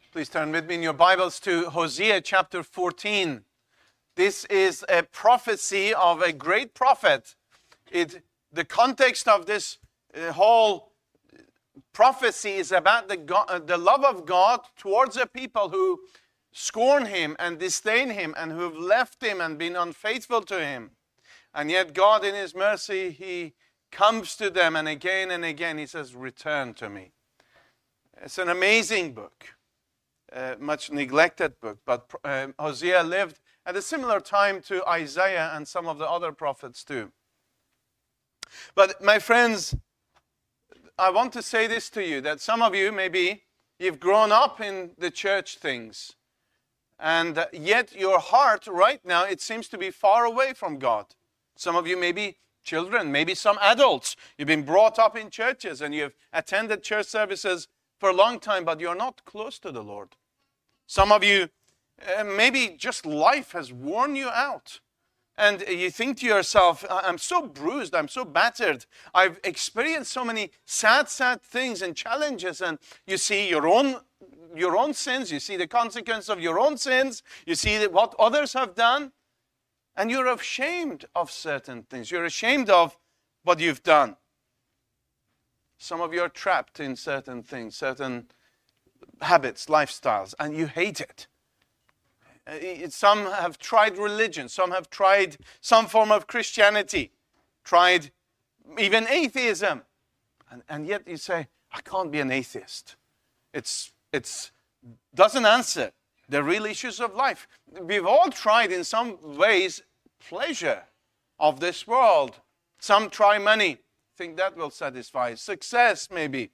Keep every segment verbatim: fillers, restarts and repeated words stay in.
Please turn with me in your Bibles to Hosea chapter fourteen. This is a prophecy of a great prophet. It, the context of this uh, whole prophecy is about the, God, uh, the love of God towards a people who scorn Him and disdain Him and who have left Him and been unfaithful to Him. And yet God in His mercy, He comes to them, and again and again He says, return to me. It's an amazing book. Uh, much neglected book, but uh, Hosea lived at a similar time to Isaiah and some of the other prophets too. But my friends, I want to say this to you, that some of you, maybe you've grown up in the church things, and yet your heart right now, it seems to be far away from God. Some of you may be children, maybe some adults. You've been brought up in churches and you've attended church services for a long time, but you're not close to the Lord. Some of you, uh, maybe just life has worn you out. And you think to yourself, I'm so bruised, I'm so battered. I've experienced so many sad, sad things and challenges. And you see your own, your own sins. You see the consequence of your own sins. You see what others have done. And you're ashamed of certain things. You're ashamed of what you've done. Some of you are trapped in certain things, certain habits, lifestyles, and you hate it. Some have tried religion. Some have tried some form of Christianity, tried even atheism. And, and yet you say, I can't be an atheist. It's it's doesn't answer the real issues of life. We've all tried in some ways pleasure of this world. Some try money. Think that will satisfy. Success, maybe.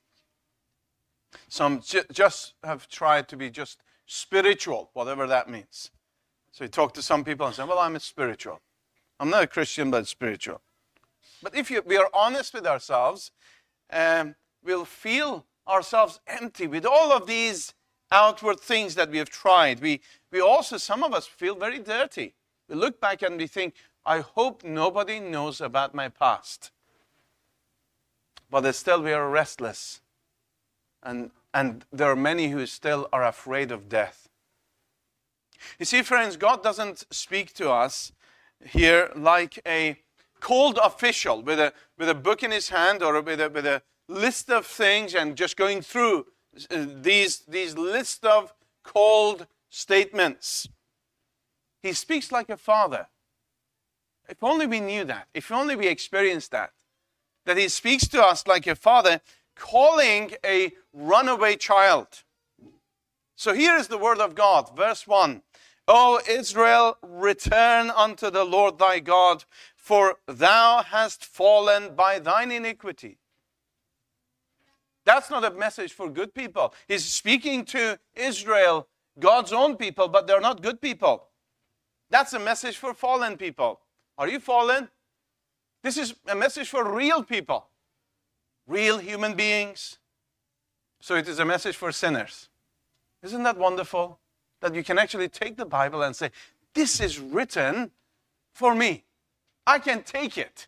Some ju- just have tried to be just spiritual, whatever that means. So you talk to some people and say, well, I'm a spiritual. I'm not a Christian, but spiritual. But if you, we are honest with ourselves, um, we'll feel ourselves empty with all of these outward things that we have tried. We, we also, some of us feel very dirty. We look back and we think, I hope nobody knows about my past. But still we are restless. And, and there are many who still are afraid of death. You see, friends, God doesn't speak to us here like a cold official with a, with a book in his hand or with a, with a list of things and just going through these, these list of cold statements. He speaks like a father. If only we knew that. If only we experienced that. That he speaks to us like a father, calling a runaway child. So here is the word of God, verse one. O Israel, return unto the Lord thy God, for thou hast fallen by thine iniquity. That's not a message for good people. He's speaking to Israel, God's own people, but they're not good people. That's a message for fallen people. Are you fallen? This is a message for real people. Real human beings. So it is a message for sinners. Isn't that wonderful? That you can actually take the Bible and say, this is written for me. I can take it.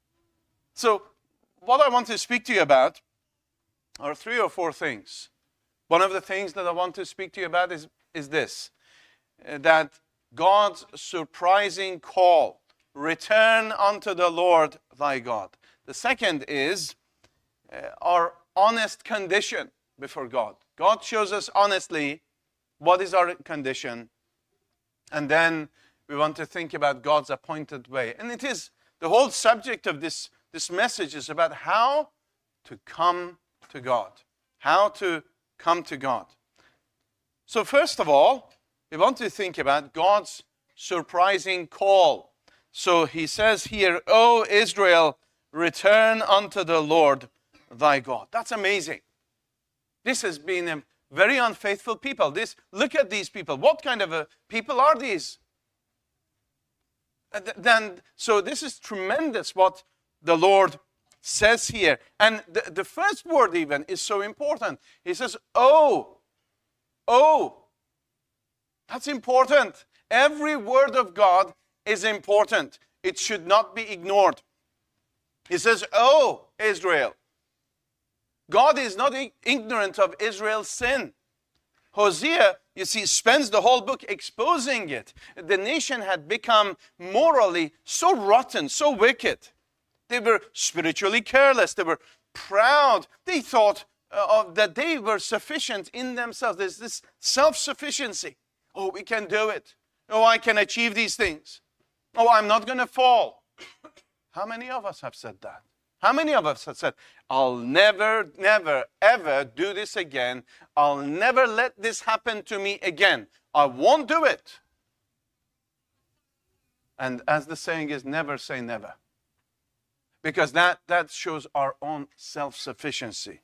So what I want to speak to you about are three or four things. One of the things that I want to speak to you about is, is this. Uh, that God's surprising call. Return unto the Lord thy God. The second is uh, our honest condition before God. God shows us honestly what is our condition. And then we want to think about God's appointed way. And it is, the whole subject of this, this message is about how to come to God. How to come to God. So first of all, we want to think about God's surprising call. So he says here, O Israel, return unto the Lord thy God. That's amazing. This has been a very unfaithful people. This, look at these people. What kind of a people are these? Then, so this is tremendous what the Lord says here. And the, the first word even is so important. He says, oh, oh. That's important. Every word of God is important. It should not be ignored. He says, oh, Israel. God is not ignorant of Israel's sin. Hosea, you see, spends the whole book exposing it. The nation had become morally so rotten, so wicked. They were spiritually careless. They were proud. They thought uh, that they were sufficient in themselves. There's this self-sufficiency. Oh, we can do it. Oh, I can achieve these things. Oh, I'm not going to fall. How many of us have said that? How many of us have said, I'll never, never, ever do this again. I'll never let this happen to me again. I won't do it. And as the saying is, never say never. Because that, that shows our own self-sufficiency.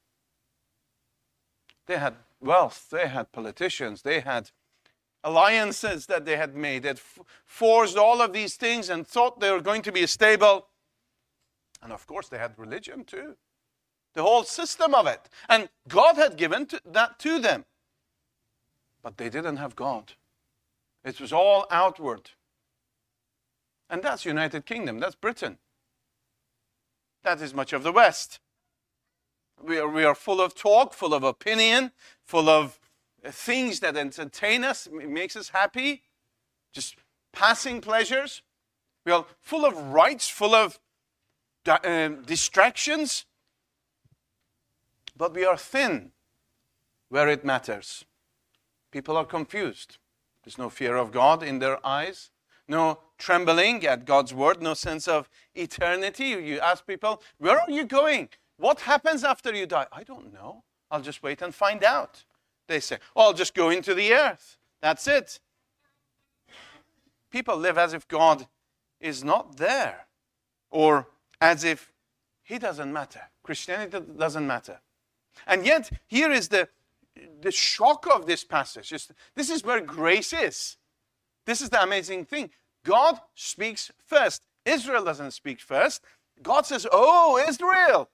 They had wealth, they had politicians, they had alliances that they had made that f- forced all of these things and thought they were going to be stable. And of course, they had religion too. The whole system of it. And God had given to, that to them. But they didn't have God. It was all outward. And that's United Kingdom. That's Britain. That is much of the West. We are, we are full of talk, full of opinion, full of things that entertain us, makes us happy. Just passing pleasures. We are full of rights, full of uh, distractions. But we are thin where it matters. People are confused. There's no fear of God in their eyes. No trembling at God's word. No sense of eternity. You ask people, where are you going? What happens after you die? I don't know. I'll just wait and find out. They say, oh, I'll just go into the earth. That's it. People live as if God is not there. Or as if He doesn't matter. Christianity doesn't matter. And yet, here is the, the shock of this passage. This is where grace is. This is the amazing thing. God speaks first. Israel doesn't speak first. God says, oh, Israel.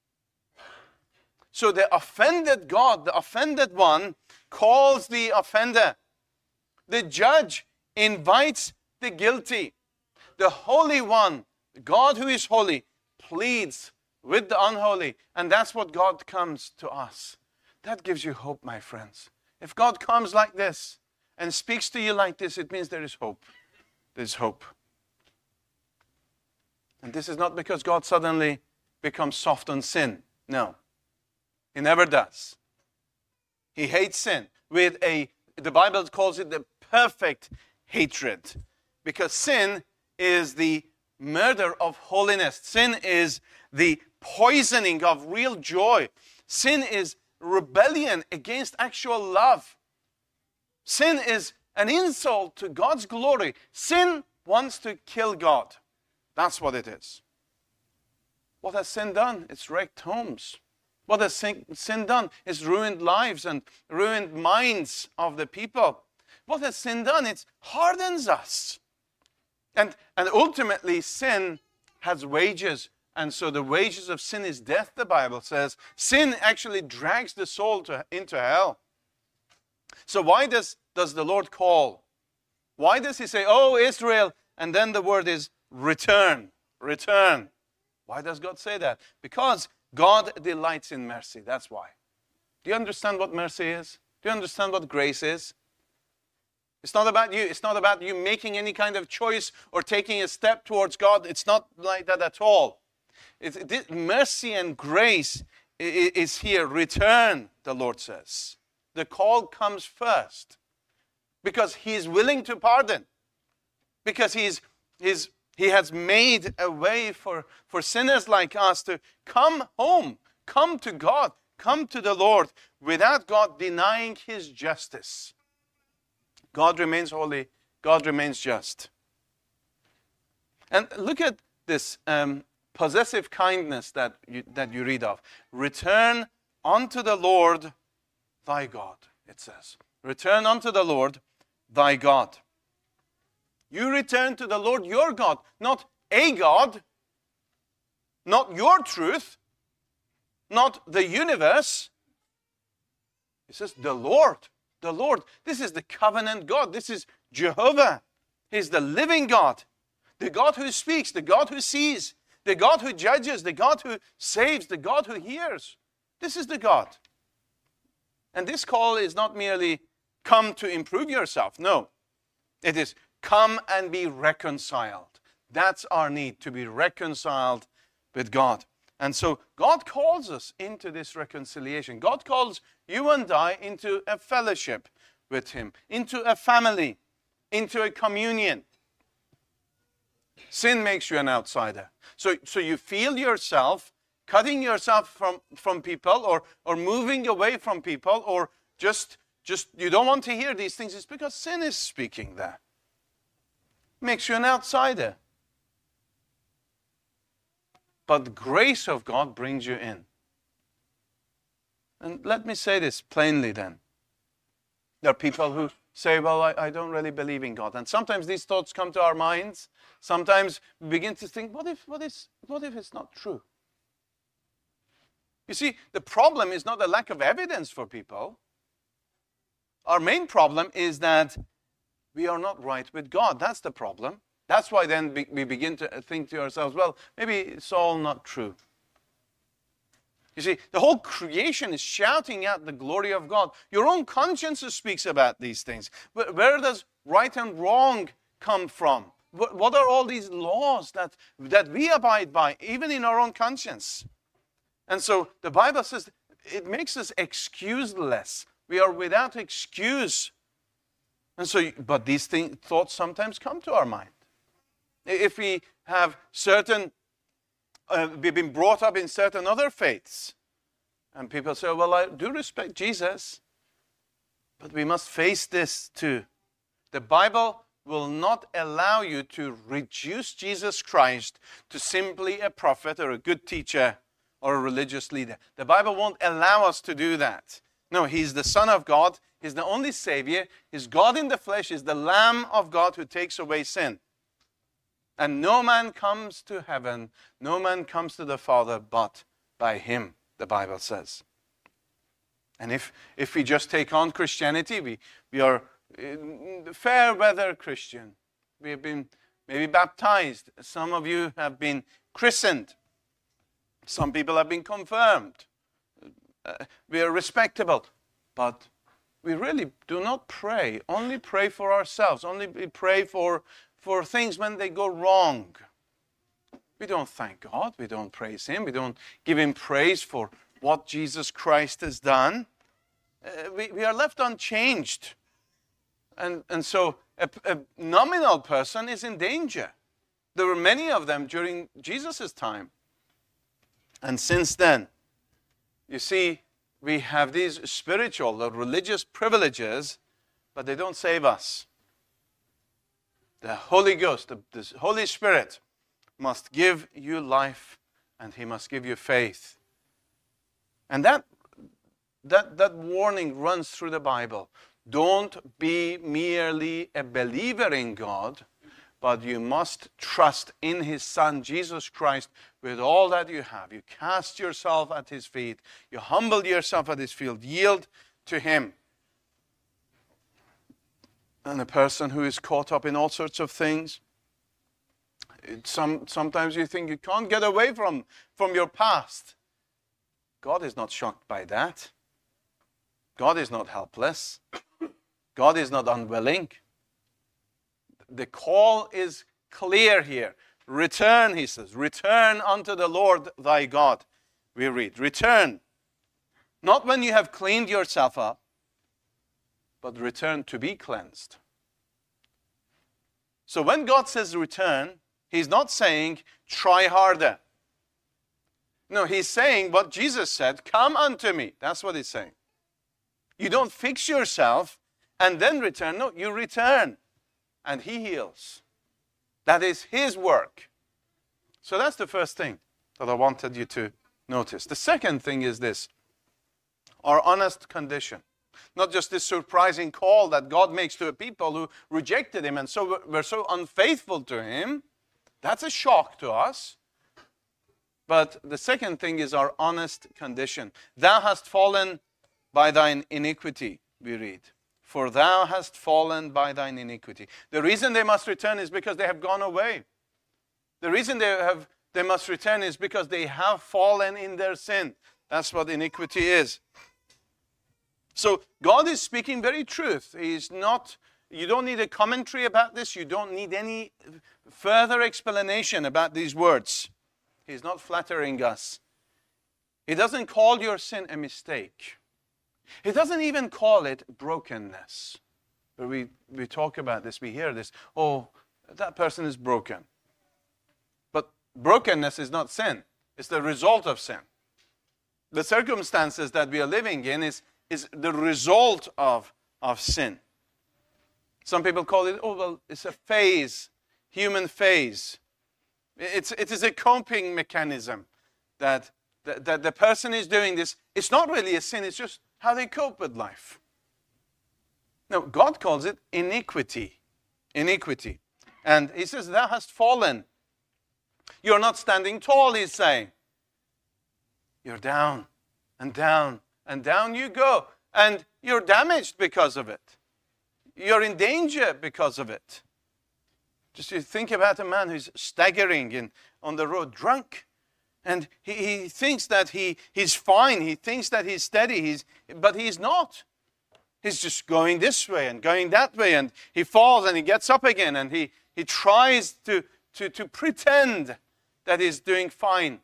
So the offended God, the offended one, calls the offender. The judge invites the guilty. The Holy One, God who is holy, pleads with the unholy. And that's what God comes to us. That gives you hope, my friends. If God comes like this and speaks to you like this, it means there is hope. There's hope. And this is not because God suddenly becomes soft on sin. No. He never does. He hates sin with a, the Bible calls it the perfect hatred. Because sin is the murder of holiness. Sin is the poisoning of real joy. Sin is rebellion against actual love. Sin is an insult to God's glory. Sin wants to kill God. That's what it is. What has sin done? It's wrecked homes. What has sin, sin done? It's ruined lives and ruined minds of the people. What has sin done? It hardens us. And, and ultimately, sin has wages. And so the wages of sin is death, the Bible says. Sin actually drags the soul to, into hell. So why does, does the Lord call? Why does He say, oh, Israel, and then the word is return, return. Why does God say that? Because God delights in mercy. That's why. Do you understand what mercy is? Do you understand what grace is? It's not about you. It's not about you making any kind of choice or taking a step towards God. It's not like that at all. It's, it, mercy and grace is here. Return, the Lord says. The call comes first because He is willing to pardon. Because he's, he's, He has made a way for, for sinners like us to come home, come to God, come to the Lord without God denying His justice. God remains holy. God remains just. And look at this um, possessive kindness that you, that you read of. Return unto the Lord thy God, it says. Return unto the Lord thy God. You return to the Lord your God, not a God, not your truth, not the universe. It says the Lord. The Lord. This is the covenant God. This is Jehovah. He's the living God. The God who speaks, the God who sees, the God who judges, the God who saves, the God who hears. This is the God. And this call is not merely come to improve yourself. No, it is come and be reconciled. That's our need, to be reconciled with God. And so God calls us into this reconciliation. God calls you and I into a fellowship with Him, into a family, into a communion. Sin makes you an outsider. So, so you feel yourself cutting yourself from, from people, or, or moving away from people, or just, just you don't want to hear these things. It's because sin is speaking there. Makes you an outsider. But the grace of God brings you in. And let me say this plainly then. There are people who say, well, I, I don't really believe in God. And sometimes these thoughts come to our minds. Sometimes we begin to think, what if, what is, what if it's not true? You see, the problem is not the lack of evidence for people. Our main problem is that we are not right with God. That's the problem. That's why then we begin to think to ourselves, well, maybe it's all not true. You see, the whole creation is shouting out the glory of God. Your own conscience speaks about these things. Where does right and wrong come from? What are all these laws that, that we abide by, even in our own conscience? And so the Bible says it makes us excuseless. We are without excuse. And so, but these thing, thoughts sometimes come to our mind. If we have certain, uh, we've been brought up in certain other faiths, and people say, well, I do respect Jesus, but we must face this too. The Bible will not allow you to reduce Jesus Christ to simply a prophet or a good teacher or a religious leader. The Bible won't allow us to do that. No, He's the Son of God. He's the only Savior. He's God in the flesh. He's the Lamb of God who takes away sin. And no man comes to heaven, no man comes to the Father but by Him, the Bible says. And if, if we just take on Christianity, we, we are fair weather Christian. We have been maybe baptized. Some of you have been christened. Some people have been confirmed. Uh, we are respectable. But we really do not pray. Only pray for ourselves. Only pray for for things when they go wrong. We don't thank God. We don't praise Him. We don't give Him praise for what Jesus Christ has done. Uh, we, we are left unchanged. And, and so a, a nominal person is in danger. There were many of them during Jesus' time. And since then, you see, we have these spiritual or religious privileges, but they don't save us. The Holy Ghost, the, the Holy Spirit must give you life, and He must give you faith. And that, that, that warning runs through the Bible. Don't be merely a believer in God, but you must trust in His Son, Jesus Christ, with all that you have. You cast yourself at His feet. You humble yourself at His feet. Yield to Him. And a person who is caught up in all sorts of things, some, sometimes you think you can't get away from, from your past. God is not shocked by that. God is not helpless. God is not unwilling. The call is clear here. Return, He says. Return unto the Lord thy God. We read, return. Not when you have cleaned yourself up, but return to be cleansed. So when God says return, He's not saying try harder. No, He's saying what Jesus said, come unto me. That's what He's saying. You don't fix yourself and then return. No, you return and He heals. That is His work. So that's the first thing that I wanted you to notice. The second thing is this, our honest condition. Not just this surprising call that God makes to a people who rejected Him and so were so unfaithful to Him. That's a shock to us. But the second thing is our honest condition. Thou hast fallen by thine iniquity, we read. For thou hast fallen by thine iniquity. The reason they must return is because they have gone away. The reason they have they must return is because they have fallen in their sin. That's what iniquity is. So God is speaking very truth. He's not, you don't need a commentary about this. You don't need any further explanation about these words. He's not flattering us. He doesn't call your sin a mistake. He doesn't even call it brokenness. But we, we talk about this, we hear this. Oh, that person is broken. But brokenness is not sin. It's the result of sin. The circumstances that we are living in is, is the result of, of sin. Some people call it, oh, well, it's a phase, human phase. It's, it is a coping mechanism that, that, that the person is doing this. It's not really a sin, it's just how they cope with life. No, God calls it iniquity. Iniquity. And he says, thou hast fallen. You're not standing tall, he's saying. You're down and down and down you go. And you're damaged because of it. You're in danger because of it. Just you think about a man who's staggering in, on the road, drunk. And he, he thinks that he, he's fine. He thinks that he's steady. He's, but he's not. He's just going this way and going that way. And he falls and he gets up again. And he, he tries to, to, to pretend that he's doing fine.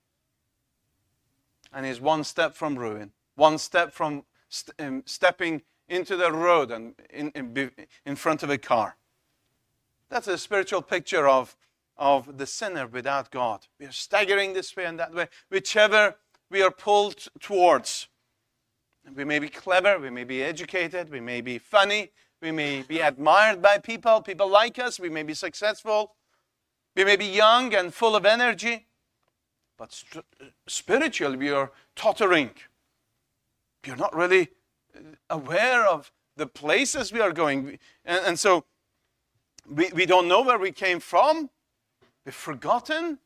And he's one step from ruin. One step from st- um, stepping into the road and in, in, in front of a car. That's a spiritual picture of, of the sinner without God. We are staggering this way and that way, whichever we are pulled towards. We may be clever, we may be educated, we may be funny, we may be admired by people, people like us, we may be successful, we may be young and full of energy, but st- spiritually we are tottering. We are not really aware of the places we are going. And, and so we, we don't know where we came from. We've forgotten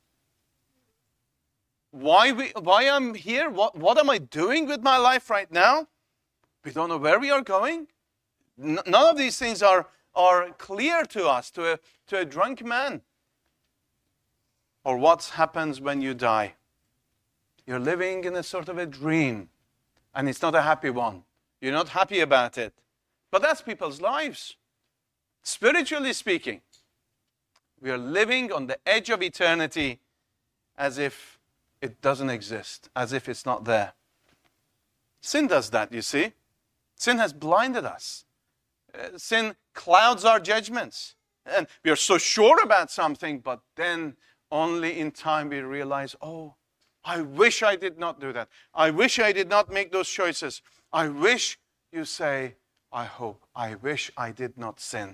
why, we, why I'm here. What, what am I doing with my life right now? We don't know where we are going. N- none of these things are, are clear to us, to a, to a drunk man. Or what happens when you die. You're living in a sort of a dream. And it's not a happy one. You're not happy about it. But that's people's lives. Spiritually speaking, we are living on the edge of eternity as if it doesn't exist, as if it's not there. Sin does that, you see. Sin has blinded us. Uh, sin clouds our judgments. And we are so sure about something, but then only in time we realize, oh, I wish I did not do that. I wish I did not make those choices. I wish, you say, I hope, I wish I did not sin.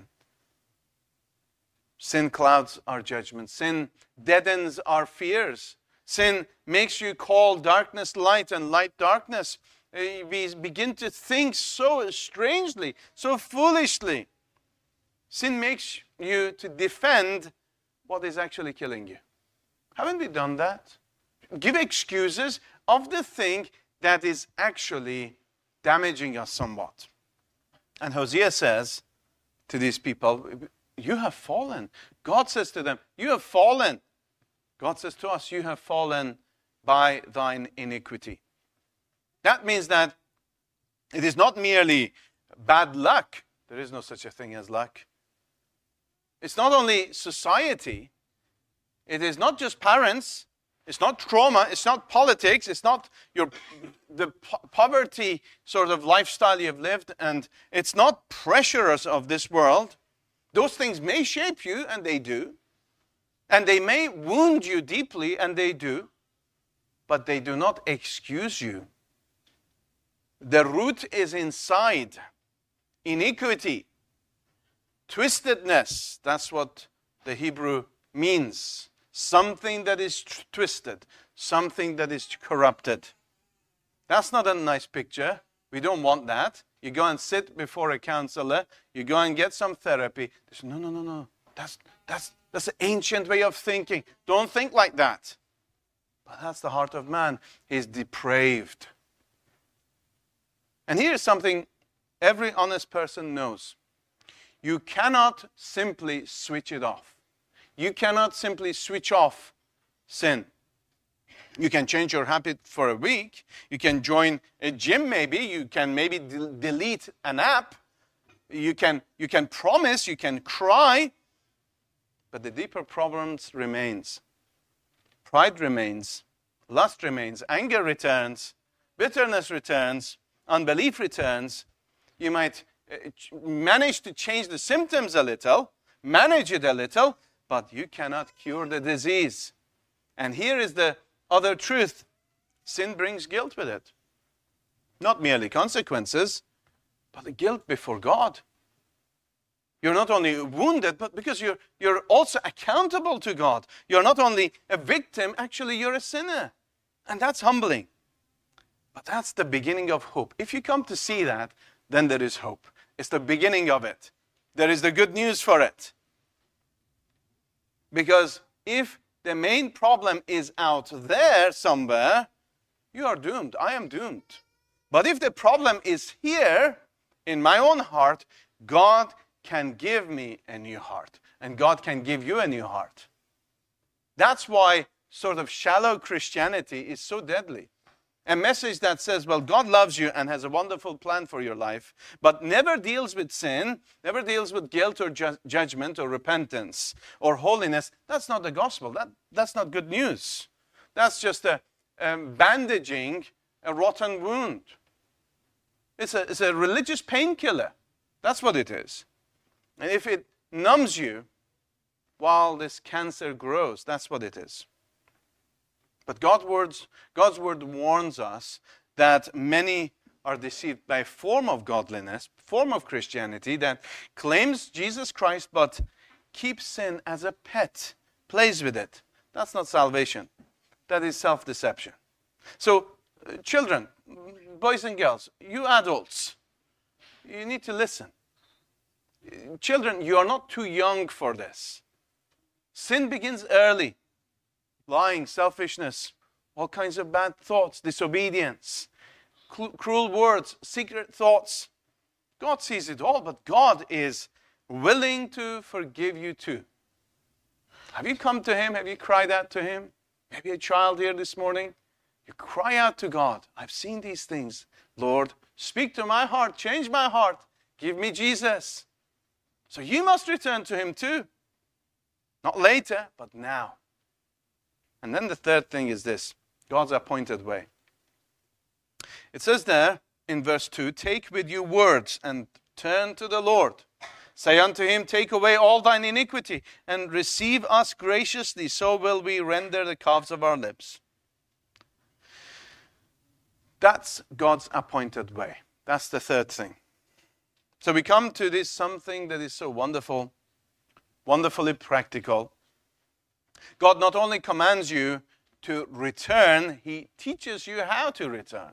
Sin clouds our judgment. Sin deadens our fears. Sin makes you call darkness light and light darkness. We begin to think so strangely, so foolishly. Sin makes you to defend what is actually killing you. Haven't we done that? Give excuses of the thing that is actually damaging us somewhat. And Hosea says to these people, you have fallen. God says to them, you have fallen. God says to us, you have fallen by thine iniquity. That means that it is not merely bad luck. There is no such a thing as luck. It's not only society. It is not just parents. It's not trauma, it's not politics, it's not your the po- poverty sort of lifestyle you've lived, and it's not pressures of this world. Those things may shape you, and they do. And they may wound you deeply, and they do. But they do not excuse you. The root is inside. Iniquity. Twistedness. That's what the Hebrew means. Something that is t- twisted. Something that is corrupted. That's not a nice picture. We don't want that. You go and sit before a counselor. You go and get some therapy. They say, no, no, no, no. That's, that's, that's an ancient way of thinking. Don't think like that. But that's the heart of man. He's depraved. And here's something every honest person knows. You cannot simply switch it off. You cannot simply switch off sin. You can change your habit for a week. You can join a gym maybe. You can maybe de- delete an app. You can, you can promise, you can cry. But the deeper problems remains. Pride remains. Lust remains. Anger returns. Bitterness returns. Unbelief returns. You might uh, manage to change the symptoms a little, manage it a little, but you cannot cure the disease. And here is the other truth. Sin brings guilt with it. Not merely consequences, but the guilt before God. You're not only wounded, but because you're, you're also accountable to God. You're not only a victim, actually you're a sinner. And that's humbling. But that's the beginning of hope. If you come to see that, then there is hope. It's the beginning of it. There is the good news for it. Because if the main problem is out there somewhere, you are doomed. I am doomed. But if the problem is here, in my own heart, God can give me a new heart. And God can give you a new heart. That's why sort of shallow Christianity is so deadly. A message that says, well, God loves you and has a wonderful plan for your life, but never deals with sin, never deals with guilt or ju- judgment or repentance or holiness. That's not the gospel. That, that's not good news. That's just a um, bandaging a rotten wound. It's a, it's a religious painkiller. That's what it is. And if it numbs you while this cancer grows, that's what it is. But God's words, God's word warns us that many are deceived by a form of godliness, form of Christianity that claims Jesus Christ but keeps sin as a pet, plays with it. That's not salvation. That is self-deception. So, uh, children, boys and girls, you adults, you need to listen. Children, you are not too young for this. Sin begins early. Lying, selfishness, all kinds of bad thoughts, disobedience, cru- cruel words, secret thoughts. God sees it all, but God is willing to forgive you too. Have you come to Him? Have you cried out to Him? Maybe a child here this morning. You cry out to God. I've seen these things. Lord, speak to my heart. Change my heart. Give me Jesus. So you must return to Him too. Not later, but now. And then the third thing is this, God's appointed way. It says there in verse two, take with you words and turn to the Lord. Say unto Him, take away all thine iniquity and receive us graciously, so will we render the calves of our lips. That's God's appointed way. That's the third thing. So we come to this something that is so wonderful, wonderfully practical. God not only commands you to return, He teaches you how to return.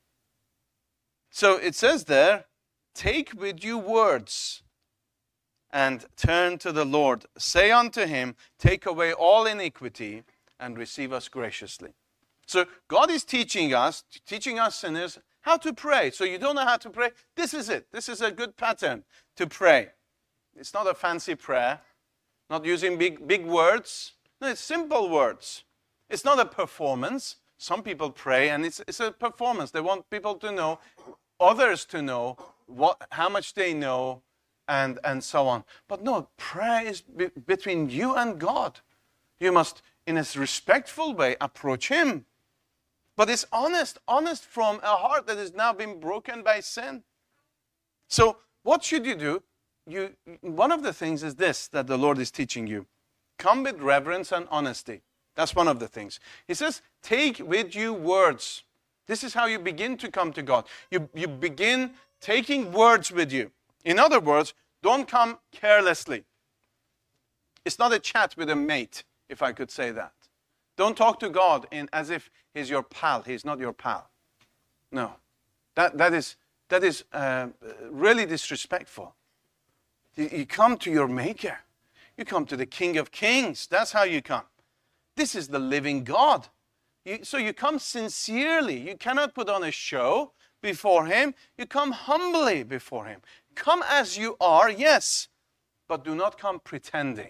So it says there, take with you words and turn to the Lord. Say unto Him, take away all iniquity and receive us graciously. So God is teaching us, teaching us sinners, how to pray. So you don't know how to pray? This is it. This is a good pattern to pray. It's not a fancy prayer, not using big, big words. No, it's simple words. It's not a performance. Some people pray and it's, it's a performance. They want people to know, others to know what, how much they know and, and so on. But no, prayer is be, between you and God. You must, in a respectful way, approach Him. But it's honest, honest from a heart that has now been broken by sin. So what should you do? You, one of the things is this that the Lord is teaching you. Come with reverence and honesty. That's one of the things. He says, take with you words. This is how you begin to come to God. You, you begin taking words with you. In other words, don't come carelessly. It's not a chat with a mate, if I could say that. Don't talk to God in, as if He's your pal. He's not your pal. No. That, that is, that is uh, really disrespectful. You, you come to your Maker. You come to the King of Kings. That's how you come. This is the living God. You, so you come sincerely. You cannot put on a show before Him. You come humbly before Him. Come as you are, yes, but do not come pretending.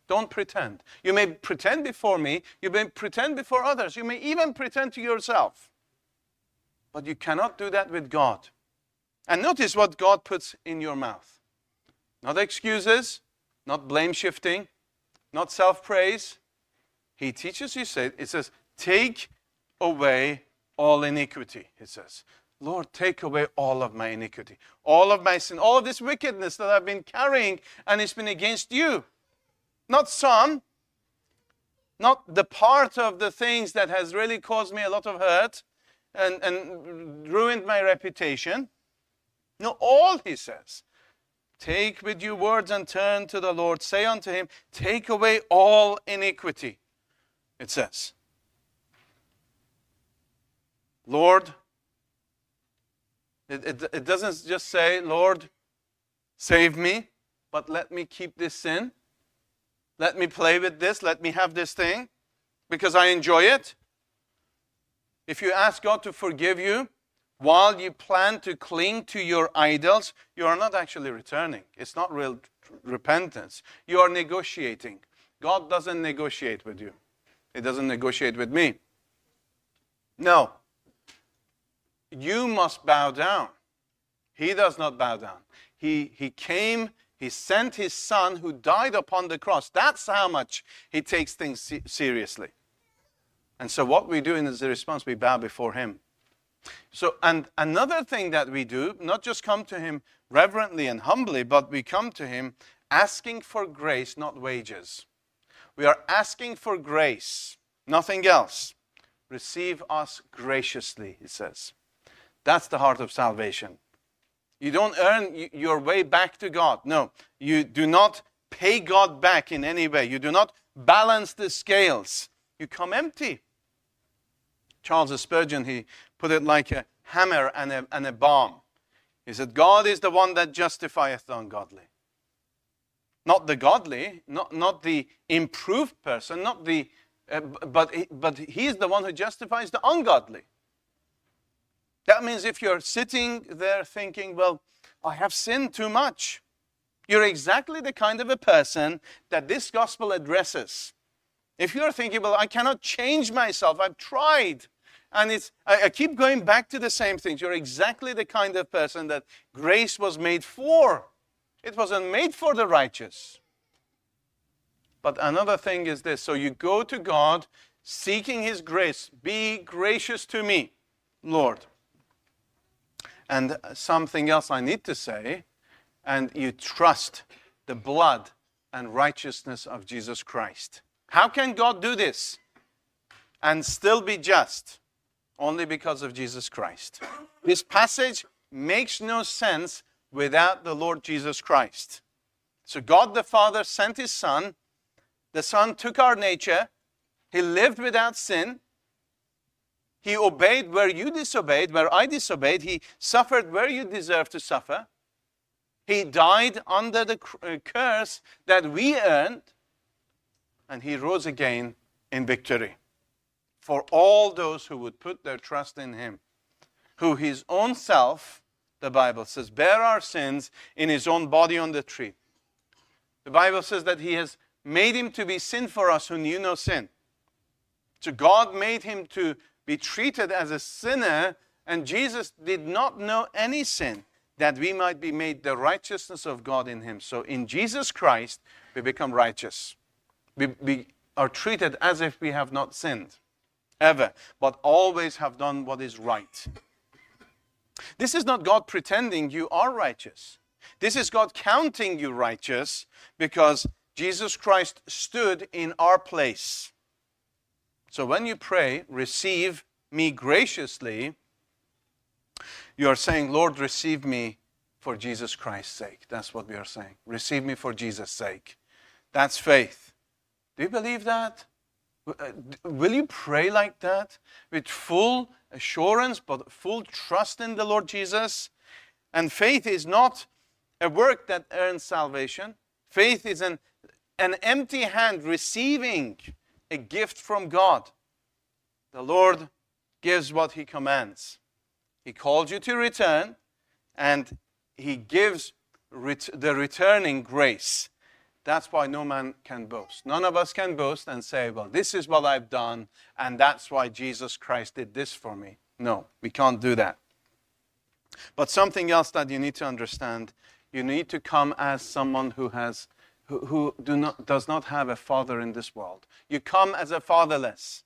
Don't pretend. You may pretend before me. You may pretend before others. You may even pretend to yourself. But you cannot do that with God. And notice what God puts in your mouth. Not excuses, not blame shifting, not self-praise. He teaches you, say, it says, take away all iniquity, it says. Lord, take away all of my iniquity, all of my sin, all of this wickedness that I've been carrying, and it's been against you. Not some, not the part of the things that has really caused me a lot of hurt and, and ruined my reputation. No, all, he says. Take with you words and turn to the Lord. Say unto him, take away all iniquity, it says. Lord, it, it, it doesn't just say, Lord, save me, but let me keep this sin. Let me play with this. Let me have this thing because I enjoy it. If you ask God to forgive you while you plan to cling to your idols, you are not actually returning. It's not real repentance. You are negotiating. God doesn't negotiate with you. He doesn't negotiate with me. No. You must bow down. He does not bow down. He, he came... He sent his son who died upon the cross. That's how much he takes things se- seriously. And so what we do in the response, we bow before him. So, and another thing that we do, not just come to him reverently and humbly, but we come to him asking for grace, not wages. We are asking for grace, nothing else. Receive us graciously, he says. That's the heart of salvation. You don't earn your way back to God. No, you do not pay God back in any way. You do not balance the scales. You come empty. Charles Spurgeon, he put it like a hammer and a, and a bomb. He said, God is the one that justifieth the ungodly. Not the godly, not, not the improved person, not the, uh, but, but he is the one who justifies the ungodly. That means if you're sitting there thinking, well, I have sinned too much, you're exactly the kind of a person that this gospel addresses. If you're thinking, well, I cannot change myself, I've tried, and it's I, I keep going back to the same things, you're exactly the kind of person that grace was made for. It wasn't made for the righteous. But another thing is this, so you go to God seeking his grace. Be gracious to me, Lord. And something else I need to say, and you trust the blood and righteousness of Jesus Christ. How can God do this and still be just? Only because of Jesus Christ. This passage makes no sense without the Lord Jesus Christ. So God the Father sent his Son. The Son took our nature. He lived without sin. He obeyed where you disobeyed, where I disobeyed. He suffered where you deserve to suffer. He died under the curse that we earned. And he rose again in victory for all those who would put their trust in him. Who his own self, the Bible says, bare our sins in his own body on the tree. The Bible says that he has made him to be sin for us who knew no sin. So God made him to be treated as a sinner, and Jesus did not know any sin, that we might be made the righteousness of God in him. So in Jesus Christ, we become righteous. We, we are treated as if we have not sinned, ever, but always have done what is right. This is not God pretending you are righteous. This is God counting you righteous because Jesus Christ stood in our place. So when you pray, receive me graciously, you are saying, Lord, receive me for Jesus Christ's sake. That's what we are saying. Receive me for Jesus' sake. That's faith. Do you believe that? Will you pray like that? With full assurance, but full trust in the Lord Jesus? And faith is not a work that earns salvation. Faith is an, an empty hand receiving a gift from God. The Lord gives what he commands. He called you to return, and he gives ret- the returning grace. That's why no man can boast. None of us can boast and say, well, this is what I've done, and that's why Jesus Christ did this for me. No, we can't do that. But something else that you need to understand, you need to come as someone who has, who, who do not, does not have a father in this world. You come as a fatherless.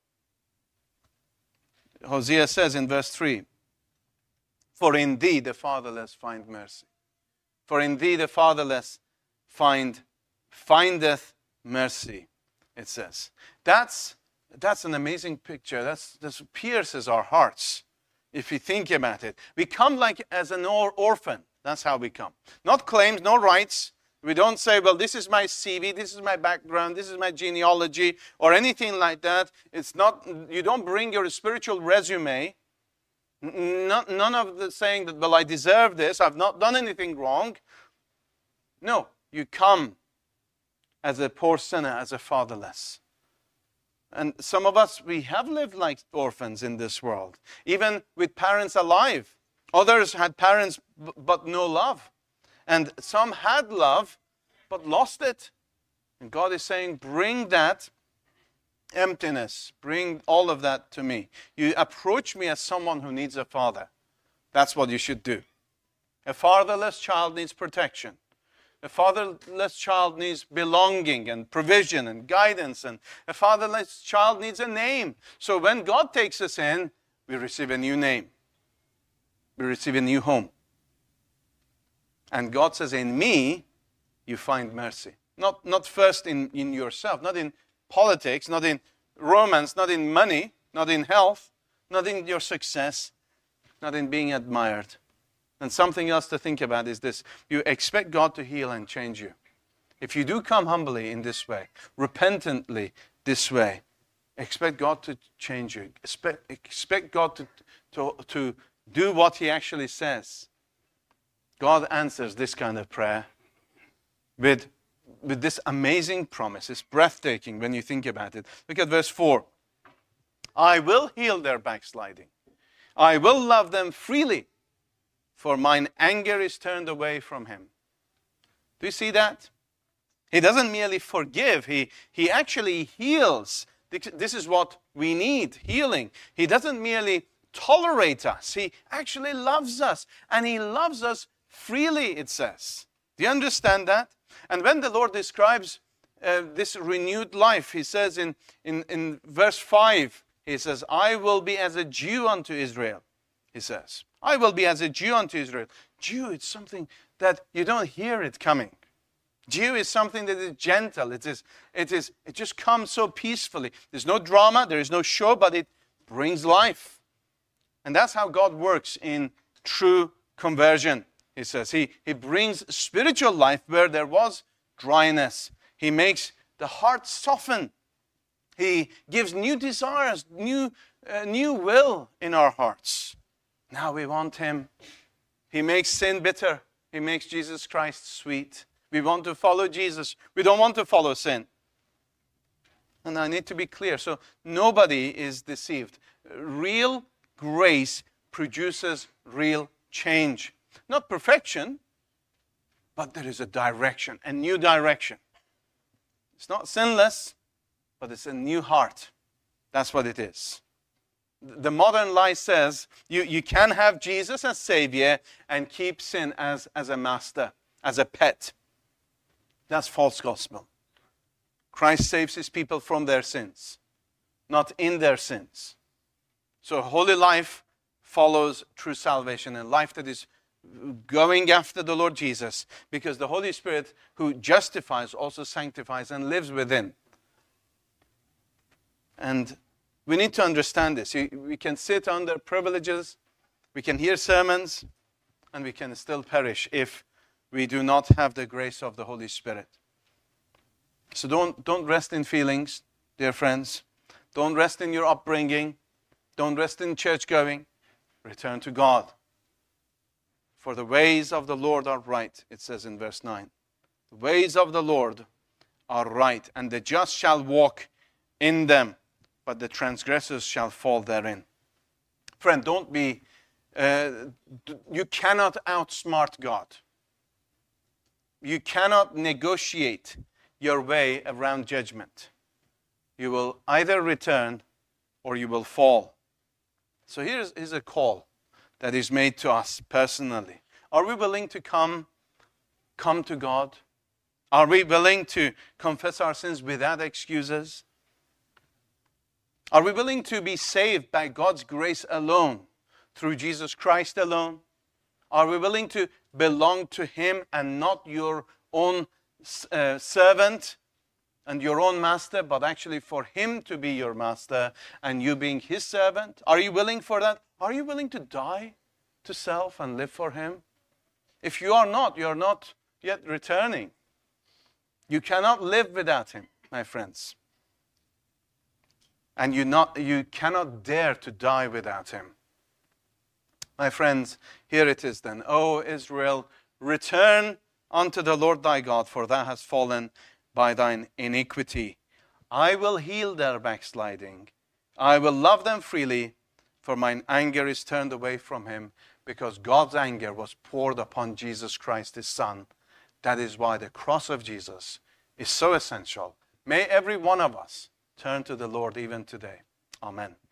Hosea says in verse three, for in thee the fatherless find mercy. For in thee the fatherless find, findeth mercy, it says. That's, that's an amazing picture. That's, that pierces our hearts if you think about it. We come like as an or- orphan. That's how we come. Not claims, no rights. We don't say, well, this is my C V, this is my background, this is my genealogy, or anything like that. It's not, you don't bring your spiritual resume. Not, none of the saying that, well, I deserve this, I've not done anything wrong. No, you come as a poor sinner, as a fatherless. And some of us, we have lived like orphans in this world, even with parents alive. Others had parents but no love. And some had love but lost it. And God is saying, bring that emptiness, bring all of that to me. You approach me as someone who needs a father. That's what you should do. A fatherless child needs protection. A fatherless child needs belonging and provision and guidance. And a fatherless child needs a name. So when God takes us in, we receive a new name. We receive a new home. And God says, in me, you find mercy. Not, not first in, in yourself, not in politics, not in romance, not in money, not in health, not in your success, not in being admired. And something else to think about is this. You expect God to heal and change you. If you do come humbly in this way, repentantly this way, expect God to change you. Expect, expect God to, to, to do what He actually says. God answers this kind of prayer with, with this amazing promise. It's breathtaking when you think about it. Look at verse four. I will heal their backsliding. I will love them freely, for mine anger is turned away from him. Do you see that? He doesn't merely forgive, he, he actually heals. This is what we need, healing. He doesn't merely tolerate us, he actually loves us. And he loves us freely, it says. Do you understand that? And when the Lord describes uh, this renewed life, he says in, in, in verse five, he says, I will be as a Jew unto Israel, he says. I will be as a Jew unto Israel. Jew, it's something that you don't hear it coming. Jew is something that is gentle. It is, it is, it just comes so peacefully. There's no drama, there is no show, but it brings life. And that's how God works in true conversion. He says he, he brings spiritual life where there was dryness. He makes the heart soften. He gives new desires, new, uh, new will in our hearts. Now we want Him. He makes sin bitter. He makes Jesus Christ sweet. We want to follow Jesus. We don't want to follow sin. And I need to be clear. So nobody is deceived. Real grace produces real change. Not perfection, but there is a direction, a new direction. It's not sinless, but it's a new heart. That's what it is. The modern lie says you, you can have Jesus as Savior and keep sin as, as a master, as a pet. That's false gospel. Christ saves His people from their sins, not in their sins. So holy life follows true salvation, and life that is going after the Lord Jesus, because the Holy Spirit who justifies also sanctifies and lives within. And we need to understand this. We can sit under privileges, we can hear sermons, and we can still perish if we do not have the grace of the Holy Spirit. So don't, don't rest in feelings, dear friends. Don't rest in your upbringing. Don't rest in church going. Return to God. For the ways of the Lord are right, it says in verse nine. The ways of the Lord are right, and the just shall walk in them, but the transgressors shall fall therein. Friend, don't be, uh, you cannot outsmart God. you cannot negotiate your way around judgment. You will either return or you will fall. So here's, here's a call that is made to us personally. Are we willing to come, come to God? Are we willing to confess our sins without excuses? Are we willing to be saved by God's grace alone, through Jesus Christ alone? Are we willing to belong to Him and not your own uh, servant and your own master, but actually for Him to be your master and you being His servant? Are you willing for that? Are you willing to die to self and live for Him? If you are not, you are not yet returning. You cannot live without Him, my friends. And you, not, you cannot dare to die without Him. My friends, here it is then. O Israel, return unto the Lord thy God, for thou hast fallen by thine iniquity. I will heal their backsliding. I will love them freely, for mine anger is turned away from him, because God's anger was poured upon Jesus Christ, His Son. That is why the cross of Jesus is so essential. May every one of us turn to the Lord even today. Amen.